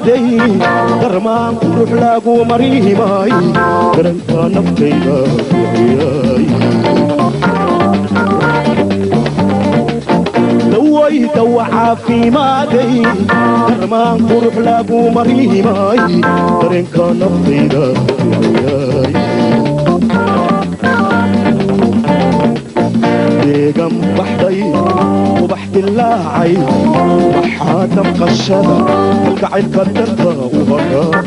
مادي درمان روح لاقو مريه ماي درنكا نفتينا دوي دوعا في مادي درمان روح لاقو مريه ماي درنكا نفتينا ديقم بحضي وبحت الله عين بحانا مقشدة القعد قدرتها وبكا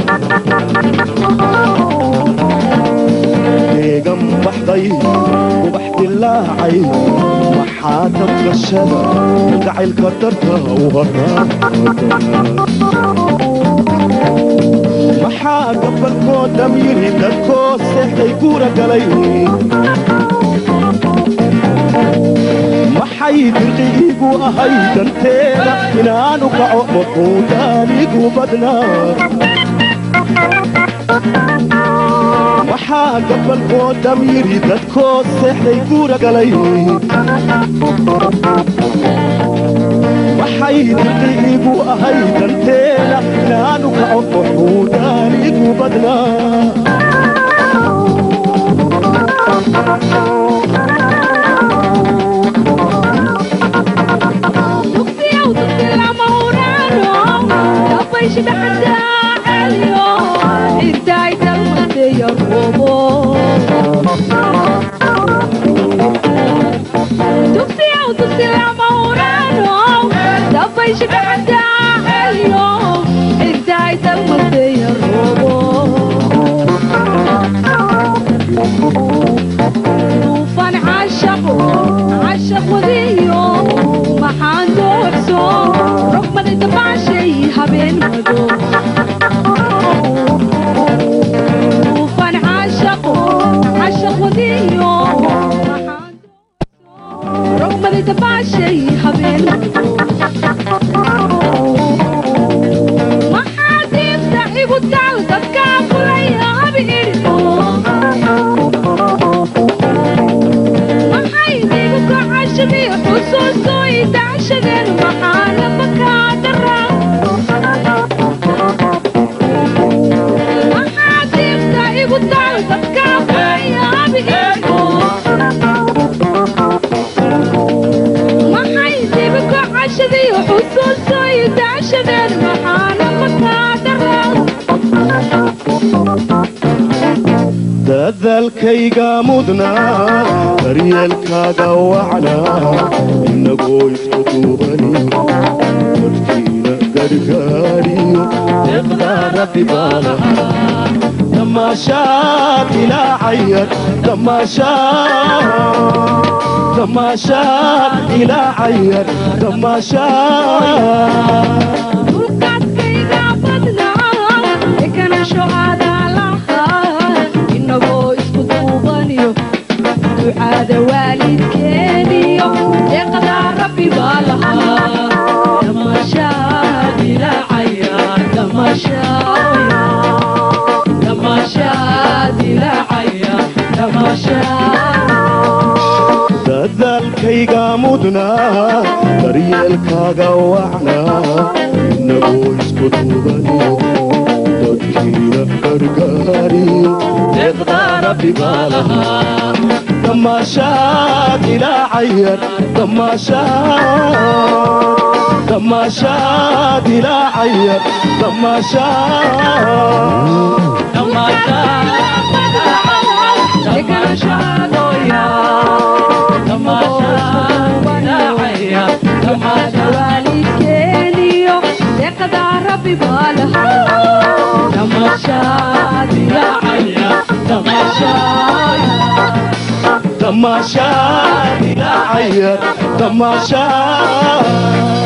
ديقم بحضي وبحت الله عين بحانا مقشدة القعد قدرتها وبكا محا قبل كود دميري دكو سيحدي كورا قليلي maxay dirqiigu ahay danteeda inaanu kaco maquudaanigu badnaa waxaa gabalkoo damiiri dadkoo seexday guura galay maxay dirqiigu ahay danteeda inaanu kaco maquudaanigu badnaa شد حدا اليوم انتهيت المدى يا روبو تبسي العمورانو دفاي شد حدا اليوم انتهيت المدى يا روبو طوفان عشق وذيو ما حاندو حسون رغم ان دفع شي habeen mado طوفان عاشق وديو رغم اللي تبع شي habeen mado ما حد يفتح يقول تعال تتكافل يا حبيبي ما حد يقول عشبي حسوسه يتعشقن وحاله بكات الرام dadalkayga mudnaa daryeelkaaga wacnaa inagoo iskuduubani warkiina gargaariyo deeqdaa rabbi baa lahaa damaashaad ilaa cayar damaashaad ilaa cayar damaashaad dulqaadkayga badnaa ekana shuhada lahaa inagoo isku duubaniyo ducaada waalidkeeniyo deeqdaa rabbi baa lahaa damaashaad ilaa cayar damaashaad dadalkayga mudnaa daryeelkaaga wacnaa inagoo isku duubaniyo dadkiina gargaariyo deeqdaa rabbi baa lahaa damaashaad ilaa cayar damaashaad ilaa cayar damaashaad ربي بالها دمشاد يا عيا دمشاد يا عيا دمشاد